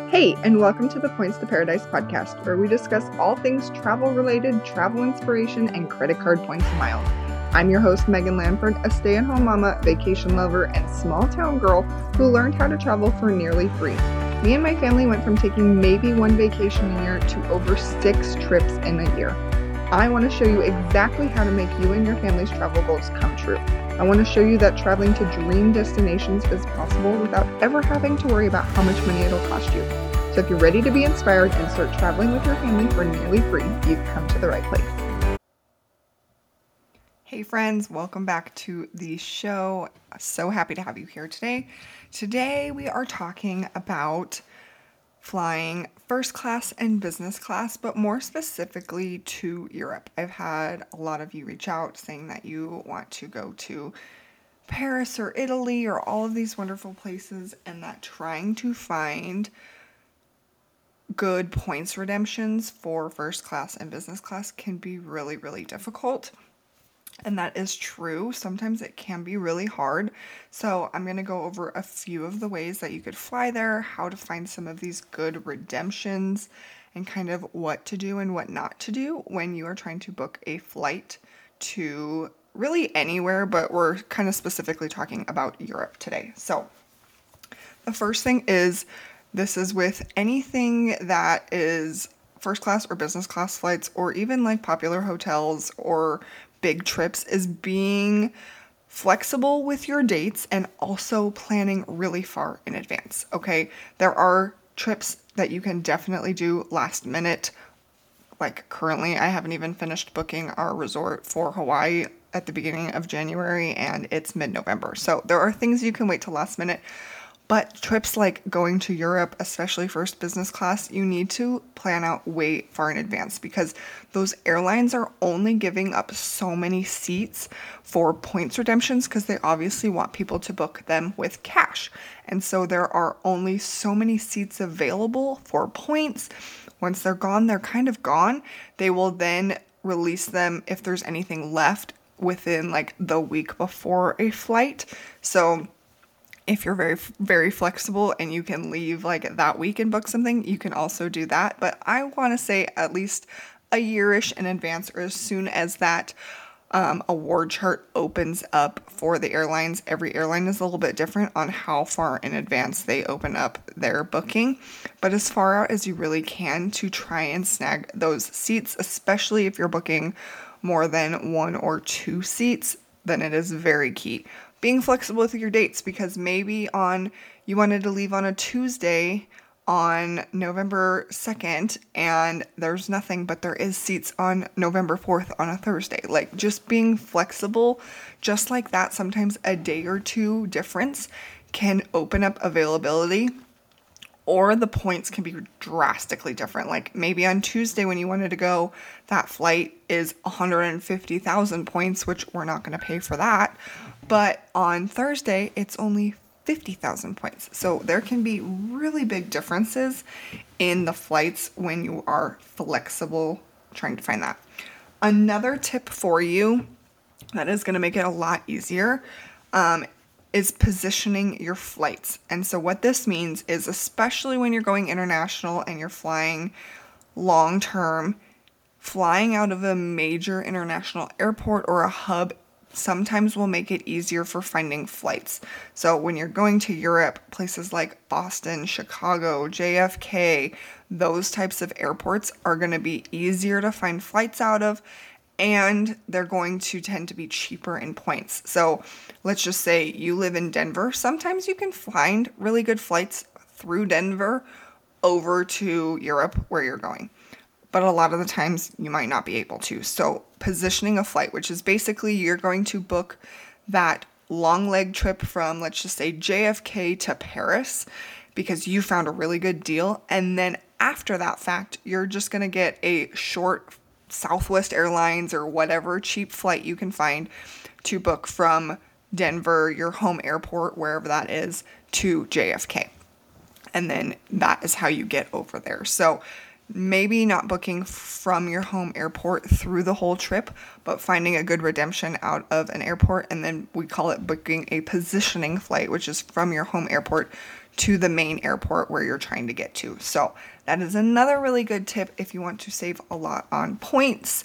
Hey, and welcome to the Points to Paradise podcast, where we discuss all things travel-related, travel inspiration, and credit card points and miles. I'm your host, Megan Lanford, a stay-at-home mama, vacation lover, and small-town girl who learned how to travel for nearly free. Me and my family went from taking maybe one vacation a year to over 6 trips in a year. I want to show you exactly how to make you and your family's travel goals come true. I want to show you that traveling to dream destinations is possible without ever having to worry about how much money it'll cost you. So if you're ready to be inspired and start traveling with your family for nearly free, you've come to the right place. Hey friends, welcome back to the show. So happy to have you here today. Today we are talking about flying first class and business class, but more specifically to Europe. I've had a lot of you reach out saying that you want to go to Paris or Italy or all of these wonderful places, and that trying to find good points redemptions for first class and business class can be really, really difficult. And that is true. Sometimes it can be really hard. So I'm going to go over a few of the ways that you could fly there, how to find some of these good redemptions, and kind of what to do and what not to do when you are trying to book a flight to really anywhere, but we're kind of specifically talking about Europe today. So the first thing is, this is with anything that is first class or business class flights, or even like popular hotels or big trips, is being flexible with your dates and also planning really far in advance. Okay, there are trips that you can definitely do last minute. Like currently, I haven't even finished booking our resort for Hawaii at the beginning of January, and it's mid-November. So there are things you can wait till last minute. But trips like going to Europe, especially first business class, you need to plan out way far in advance, because those airlines are only giving up so many seats for points redemptions, because they obviously want people to book them with cash. And so there are only so many seats available for points. Once they're gone, they're kind of gone. They will then release them if there's anything left within like the week before a flight. So if you're very, very flexible and you can leave like that week and book something, you can also do that. But I want to say at least a year-ish in advance, or as soon as that award chart opens up for the airlines. Every airline is a little bit different on how far in advance they open up their booking, but as far out as you really can to try and snag those seats, especially if you're booking more than 1 or 2 seats, then it is very key. Being flexible with your dates, because maybe you wanted to leave on a Tuesday on November 2nd and there's nothing, but there is seats on November 4th on a Thursday. Like, just being flexible just like that, sometimes a day or two difference can open up availability, or the points can be drastically different. Like maybe on Tuesday when you wanted to go, that flight is 150,000 points, which we're not going to pay for that. But on Thursday, it's only 50,000 points. So there can be really big differences in the flights when you are flexible trying to find that. Another tip for you that is going to make it a lot easier is positioning your flights. And so what this means is, especially when you're going international and you're flying long term, flying out of a major international airport or a hub sometimes will make it easier for finding flights. So when you're going to Europe, places like Boston, Chicago, JFK, those types of airports are going to be easier to find flights out of, and they're going to tend to be cheaper in points. So let's just say you live in Denver. Sometimes you can find really good flights through Denver over to Europe where you're going, but a lot of the times you might not be able to. So positioning a flight, which is basically you're going to book that long leg trip from, let's just say, JFK to Paris because you found a really good deal. And then after that fact, you're just going to get a short Southwest Airlines or whatever cheap flight you can find to book from Denver, your home airport, wherever that is, to JFK. And then that is how you get over there. So maybe not booking from your home airport through the whole trip, but finding a good redemption out of an airport. And then we call it booking a positioning flight, which is from your home airport to the main airport where you're trying to get to. So that is another really good tip if you want to save a lot on points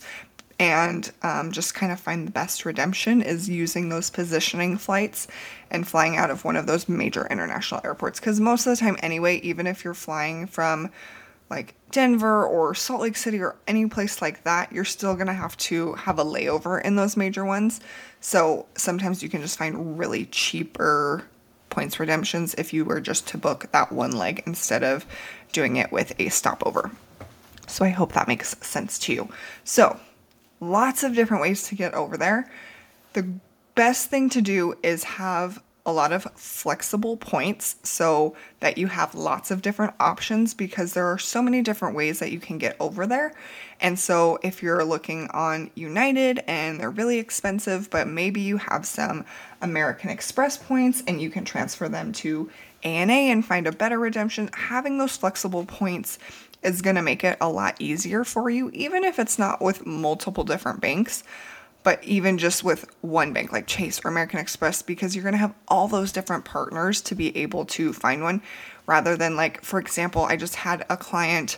and just kind of find the best redemption, is using those positioning flights and flying out of one of those major international airports. Because most of the time anyway, even if you're flying from like Denver or Salt Lake City or any place like that, you're still going to have a layover in those major ones. So sometimes you can just find really cheaper points redemptions if you were just to book that one leg instead of doing it with a stopover. So I hope that makes sense to you. So lots of different ways to get over there. The best thing to do is have a lot of flexible points so that you have lots of different options, because there are so many different ways that you can get over there. And so if you're looking on United and they're really expensive, but maybe you have some American Express points and you can transfer them to ANA and find a better redemption, having those flexible points is going to make it a lot easier for you, even if it's not with multiple different banks, but even just with one bank like Chase or American Express, because you're going to have all those different partners to be able to find one, rather than, like, for example, I just had a client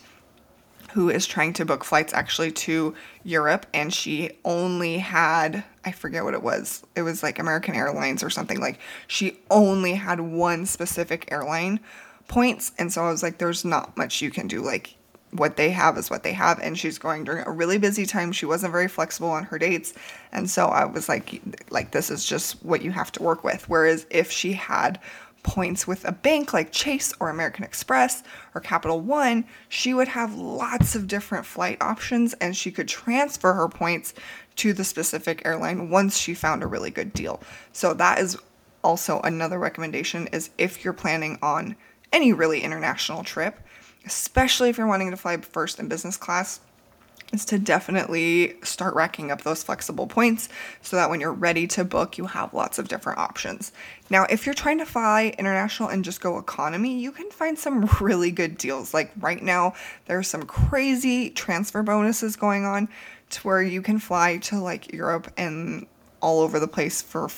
who is trying to book flights actually to Europe, and she only had, I forget what it was like American Airlines or something. Like, she only had one specific airline points, and so I was like, there's not much you can do. Like, what they have is what they have, and she's going during a really busy time. She wasn't very flexible on her dates, and so I was like this is just what you have to work with. Whereas if she had points with a bank like Chase or American Express or Capital One, she would have lots of different flight options, and she could transfer her points to the specific airline once she found a really good deal. So that is also another recommendation, is if you're planning on any really international trip, especially if you're wanting to fly first and business class, is to definitely start racking up those flexible points so that when you're ready to book, you have lots of different options. Now, if you're trying to fly international and just go economy, you can find some really good deals. Like right now, there's some crazy transfer bonuses going on to where you can fly to like Europe and all over the place for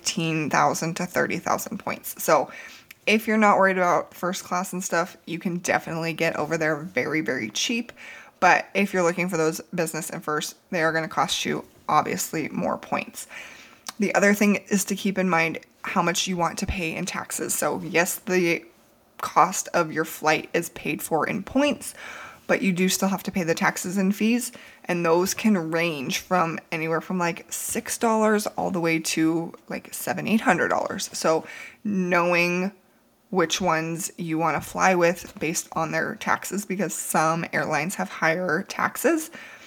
15,000 to 30,000 points. So if you're not worried about first class and stuff, you can definitely get over there very, very cheap. But if you're looking for those business and first, they are going to cost you obviously more points. The other thing is to keep in mind how much you want to pay in taxes. So yes, the cost of your flight is paid for in points, but you do still have to pay the taxes and fees. And those can range from anywhere from like $6 all the way to like $700, $800. So knowing which ones you want to fly with based on their taxes, because some airlines have higher taxes.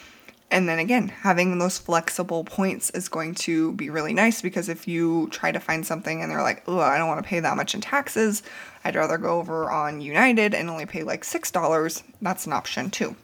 And then again, having those flexible points is going to be really nice, because if you try to find something and they're like, oh, I don't want to pay that much in taxes, I'd rather go over on United and only pay like $6, that's an option too.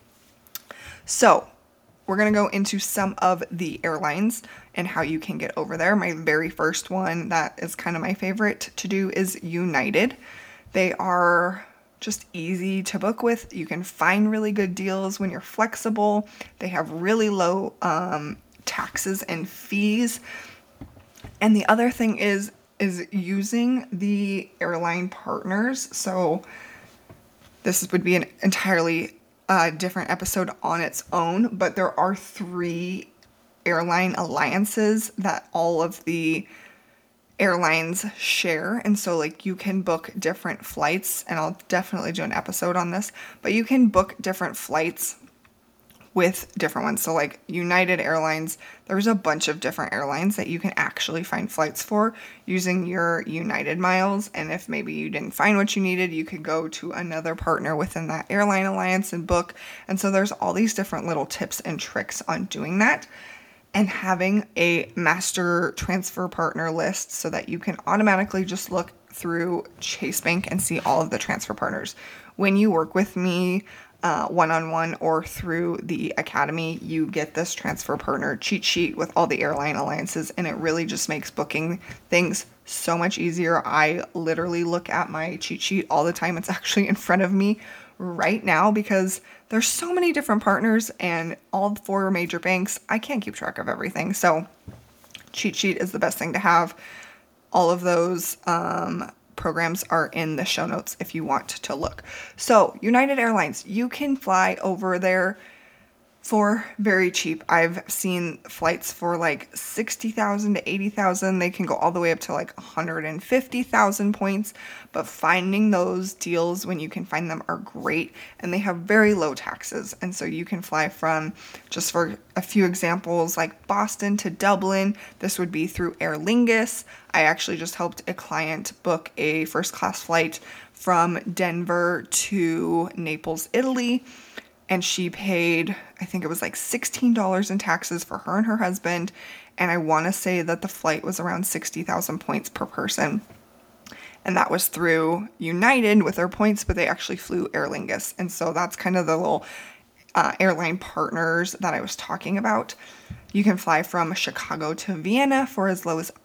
So we're going to go into some of the airlines and how you can get over there. My very first one that is kind of my favorite to do is United. They are just easy to book with. You can find really good deals when you're flexible. They have really low taxes and fees. And the other thing is using the airline partners. So this would be an entirely different episode on its own, but there are 3 airline alliances that all of the airlines share. And so like you can book different flights, and I'll definitely do an episode on this, but you can book different flights with different ones. So like United Airlines, there's a bunch of different airlines that you can actually find flights for using your United miles. And if maybe you didn't find what you needed, you could go to another partner within that airline alliance and book. And so there's all these different little tips and tricks on doing that, and having a master transfer partner list so that you can automatically just look through Chase Bank and see all of the transfer partners. When you work with me one-on-one or through the academy, you get this transfer partner cheat sheet with all the airline alliances, and it really just makes booking things so much easier. I literally look at my cheat sheet all the time. It's actually in front of me right now because there's so many different partners and all 4 major banks. I can't keep track of everything. So cheat sheet is the best thing to have. All of those programs are in the show notes if you want to look. So United Airlines, you can fly over there for very cheap. I've seen flights for like 60,000 to 80,000. They can go all the way up to like 150,000 points, but finding those deals when you can find them are great, and they have very low taxes. And so you can fly from, just for a few examples, like Boston to Dublin. This would be through Aer Lingus. I actually just helped a client book a first class flight from Denver to Naples, Italy. And she paid, I think it was like $16 in taxes for her and her husband. And I want to say that the flight was around 60,000 points per person. And that was through United with their points, but they actually flew Aer Lingus. And so that's kind of the little airline partners that I was talking about. You can fly from Chicago to Vienna for as low as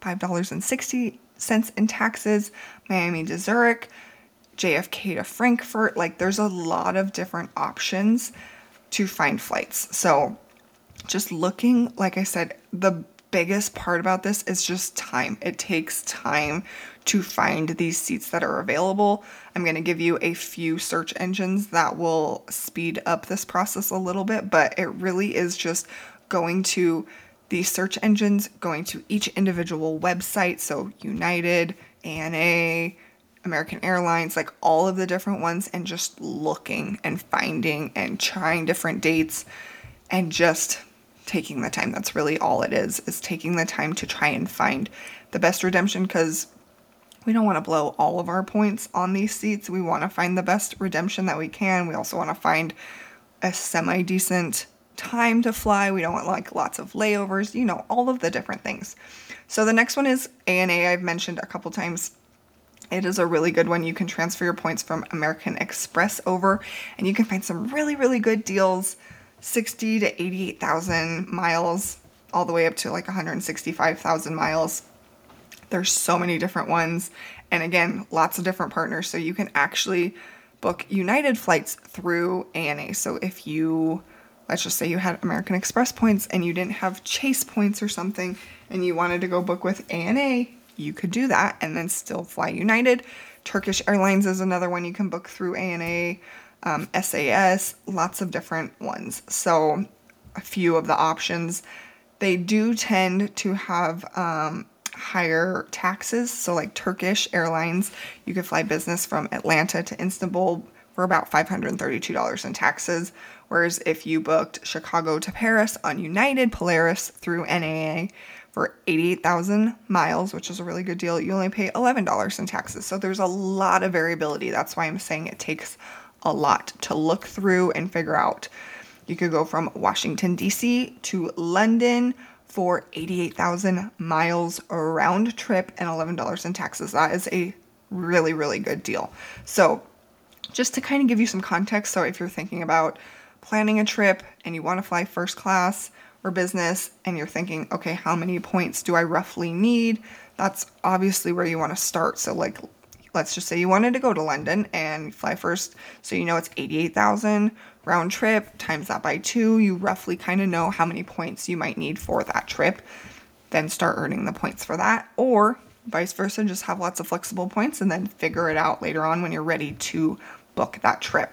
$5.60 in taxes, Miami to Zurich, JFK to Frankfurt. Like, there's a lot of different options to find flights. So just looking, like I said, the biggest part about this is just time. It takes time to find these seats that are available. I'm going to give you a few search engines that will speed up this process a little bit, but it really is just going to these search engines, going to each individual website. So United, ANA, American Airlines, like all of the different ones, and just looking and finding and trying different dates and just taking the time. That's really all it is taking the time to try and find the best redemption, because we don't want to blow all of our points on these seats. We want to find the best redemption that we can. We also want to find a semi-decent time to fly. We don't want like lots of layovers, all of the different things. So the next one is ANA. I've mentioned a couple times. It is a really good one. You can transfer your points from American Express over, and you can find some really, really good deals, 60 to 88,000 miles, all the way up to like 165,000 miles. There's so many different ones. And again, lots of different partners. So you can actually book United flights through ANA. So if you, let's just say you had American Express points and you didn't have Chase points or something, and you wanted to go book with ANA, you could do that and then still fly United. Turkish Airlines is another one you can book through ANA, SAS, lots of different ones. So a few of the options. They do tend to have higher taxes. So like Turkish Airlines, you could fly business from Atlanta to Istanbul for about $532 in taxes. Whereas if you booked Chicago to Paris on United Polaris through NAA, for 88,000 miles, which is a really good deal, you only pay $11 in taxes. So there's a lot of variability. That's why I'm saying it takes a lot to look through and figure out. You could go from Washington, D.C. to London for 88,000 miles round trip and $11 in taxes. That is a really, really good deal. So just to kind of give you some context, so if you're thinking about planning a trip and you want to fly first class or business and you're thinking, okay, how many points do I roughly need? That's obviously where you want to start. So like, let's just say you wanted to go to London and fly first. So it's 88,000 round trip, times that by 2. You roughly kind of know how many points you might need for that trip. Then start earning the points for that. Or vice versa, just have lots of flexible points and then figure it out later on when you're ready to book that trip.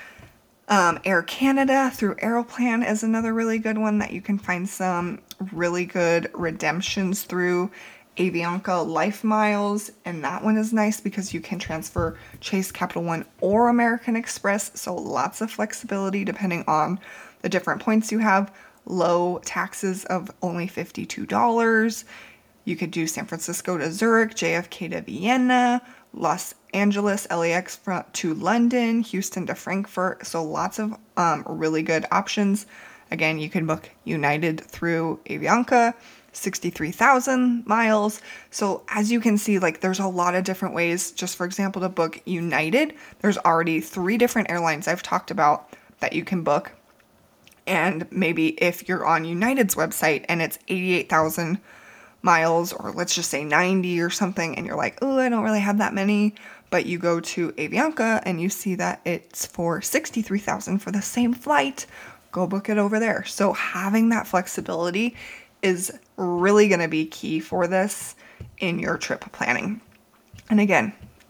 Air Canada through Aeroplan is another really good one that you can find some really good redemptions through. Avianca Life Miles, and that one is nice because you can transfer Chase, Capital One, or American Express, so lots of flexibility depending on the different points you have. Low taxes of only $52. You could do San Francisco to Zurich, JFK to Vienna, Los Angeles, LAX to London, Houston to Frankfurt. So lots of really good options. Again, you can book United through Avianca, 63,000 miles. So as you can see, like there's a lot of different ways. Just for example, to book United, there's already 3 different airlines I've talked about that you can book. And maybe if you're on United's website and it's 88,000 miles, or let's just say 90 or something, and you're like, oh, I don't really have that many, but you go to Avianca and you see that it's for 63,000 for the same flight, go book it over there. So having that flexibility is really going to be key for this in your trip planning. And again,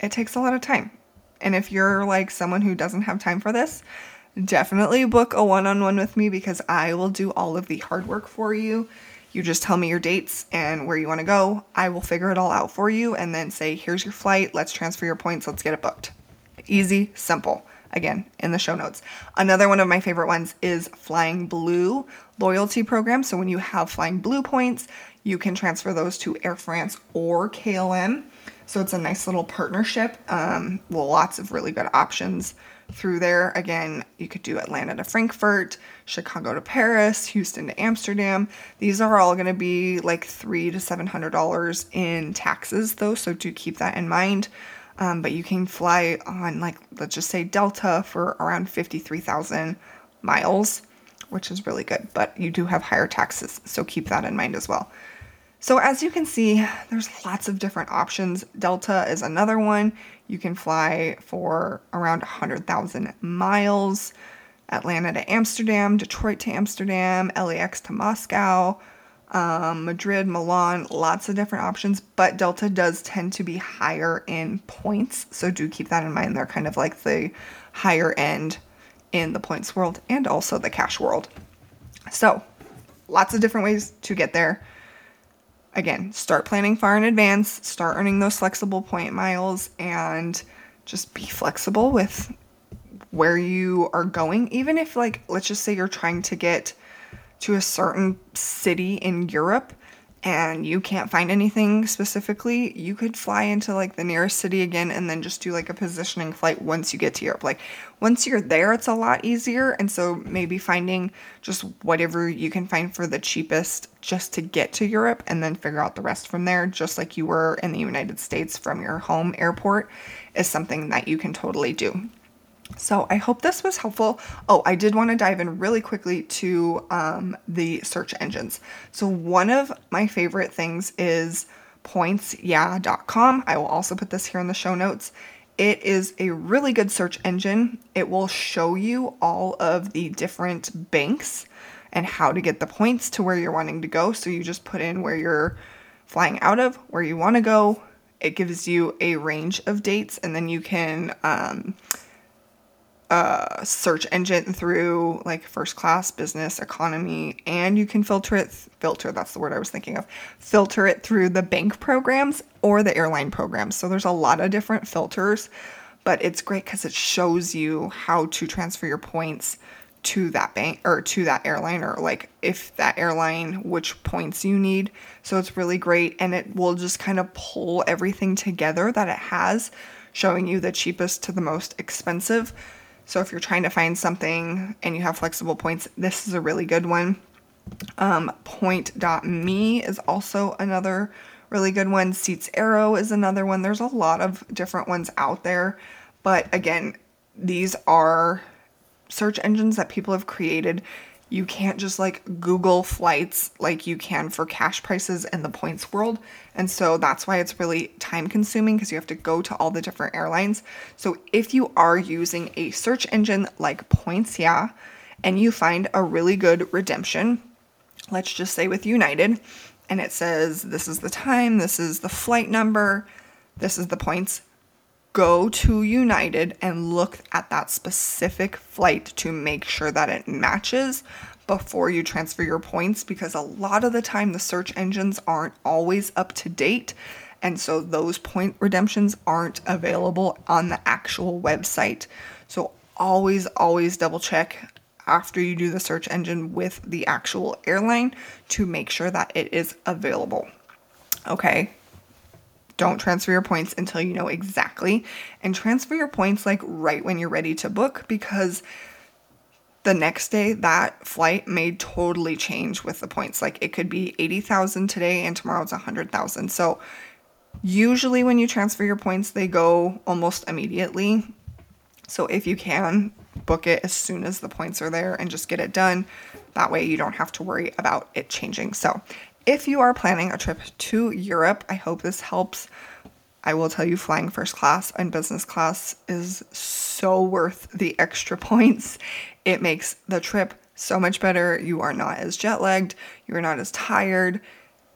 it takes a lot of time. And if you're like someone who doesn't have time for this, definitely book a one-on-one with me because I will do all of the hard work for you. You just tell me your dates and where you want to go. I will figure it all out for you and then say, here's your flight. Let's transfer your points. Let's get it booked. Easy, simple. Again, in the show notes. Another one of my favorite ones is Flying Blue loyalty program. So when you have Flying Blue points, you can transfer those to Air France or KLM. So it's a nice little partnership. Lots of really good options through there. Again, you could do Atlanta to Frankfurt, Chicago to Paris, Houston to Amsterdam. These are all going to be like $300 to $700 in taxes though, so do keep that in mind. But you can fly on, like, let's just say Delta for around 53,000 miles, which is really good, but you do have higher taxes, so keep that in mind as well. So as you can see, there's lots of different options. Delta is another one. You can fly for around 100,000 miles, Atlanta to Amsterdam, Detroit to Amsterdam, LAX to Moscow, Madrid, Milan, lots of different options, but Delta does tend to be higher in points. So do keep that in mind. They're kind of like the higher end in the points world and also the cash world. So lots of different ways to get there. Again, start planning far in advance, start earning those flexible point miles, and just be flexible with where you are going. Even if, like, let's just say you're trying to get to a certain city in Europe and you can't find anything specifically, you could fly into like the nearest city again and then just do like a positioning flight once you get to Europe. Like once you're there, it's a lot easier. And so maybe finding just whatever you can find for the cheapest just to get to Europe and then figure out the rest from there, just like you were in the United States from your home airport, is something that you can totally do. So I hope this was helpful. Oh, I did want to dive in really quickly to the search engines. So one of my favorite things is pointsyeah.com. I will also put this here in the show notes. It is a really good search engine. It will show you all of the different banks and how to get the points to where you're wanting to go. So you just put in where you're flying out of, where you want to go. It gives you a range of dates, and then you can search engine through like first class, business, economy, and you can filter it through the bank programs or the airline programs. So there's a lot of different filters, but it's great because it shows you how to transfer your points to that bank or to that airline, or like if that airline, which points you need. So it's really great, and it will just kind of pull everything together that it has, showing you the cheapest to the most expensive. So if you're trying to find something and you have flexible points, this is a really good one. Point.me is also another really good one. Seats Arrow is another one. There's a lot of different ones out there. But again, these are search engines that people have created. You can't just like Google flights like you can for cash prices in the points world. And so that's why it's really time consuming, because you have to go to all the different airlines. So if you are using a search engine like PointsYeah and you find a really good redemption, let's just say with United, and it says this is the time, this is the flight number, this is the points, go to United and look at that specific flight to make sure that it matches before you transfer your points, because a lot of the time the search engines aren't always up to date, and so those point redemptions aren't available on the actual website. So always double check after you do the search engine with the actual airline to make sure that it is available. Okay. Don't transfer your points until you know exactly, and transfer your points like right when you're ready to book, because the next day that flight may totally change with the points. Like it could be 80,000 today and tomorrow it's 100,000. So usually when you transfer your points, they go almost immediately. So if you can, book it as soon as the points are there and just get it done. That way you don't have to worry about it changing. So if you are planning a trip to Europe, I hope this helps. I will tell you, flying first class and business class is so worth the extra points. It makes the trip so much better. You are not as jet lagged. You are not as tired.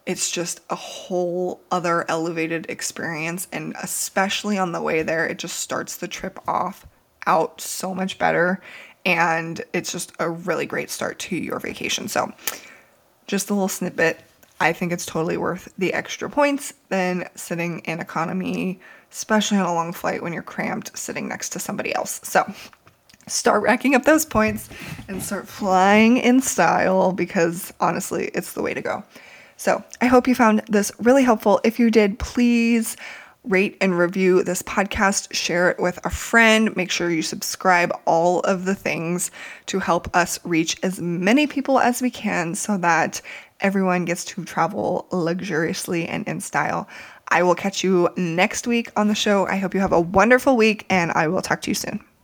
it's just a whole other elevated experience. And especially on the way there, it just starts the trip off out so much better. And it's just a really great start to your vacation. So just a little snippet. I think it's totally worth the extra points than sitting in economy, especially on a long flight when you're cramped sitting next to somebody else. So start racking up those points and start flying in style, because honestly, it's the way to go. So I hope you found this really helpful. If you did, please rate and review this podcast, share it with a friend, make sure you subscribe, all of the things to help us reach as many people as we can so that everyone gets to travel luxuriously and in style. I will catch you next week on the show. I hope you have a wonderful week, and I will talk to you soon.